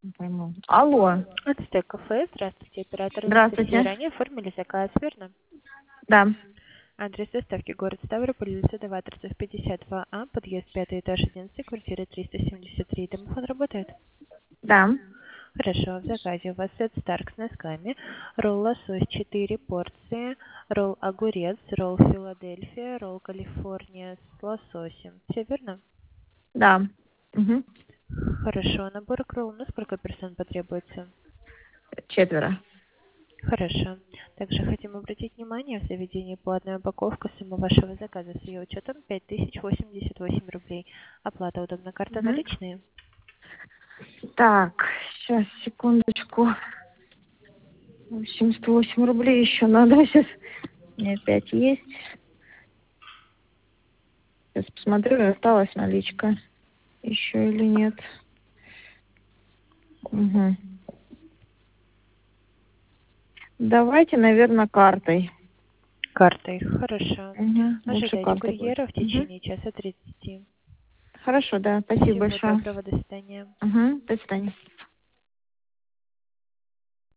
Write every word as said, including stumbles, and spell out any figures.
Не пойму. Алло. Ацтек кафе. Здравствуйте, оператор Анастасия. Здравствуйте. Ранее оформили заказ, верно? Да. Адрес доставки город Ставрополь, улица Даваторцев, пятьдесят два А, подъезд пятый этаж, одиннадцать, квартира триста семьдесят три. Домофон работает? Да. Хорошо, в заказе у вас сет Старк с носками, ролл лосось четыре порции, ролл огурец, ролл Филадельфия, ролл Калифорния с лососем. Все верно? Да. Угу. Хорошо, набор к роллу на сколько персон потребуется? Четверо. Хорошо. Также хотим обратить внимание, в заведении по одной упаковке сумма вашего заказа с ее учетом пять тысяч восемьдесят восемь рублей. Оплата удобна, карта Угу. наличные? Так, сейчас, секундочку. семьдесят восемь рублей еще надо сейчас. У меня опять есть. Сейчас посмотрю, осталась наличка. Еще или нет. Угу. Давайте, наверное, картой. Картой. Хорошо. Угу. Лучше Ожидайте картой будет. курьера в Угу. течение часа тридцати. Хорошо, да. Спасибо Всего большое. доброго. До свидания. Угу. До свидания.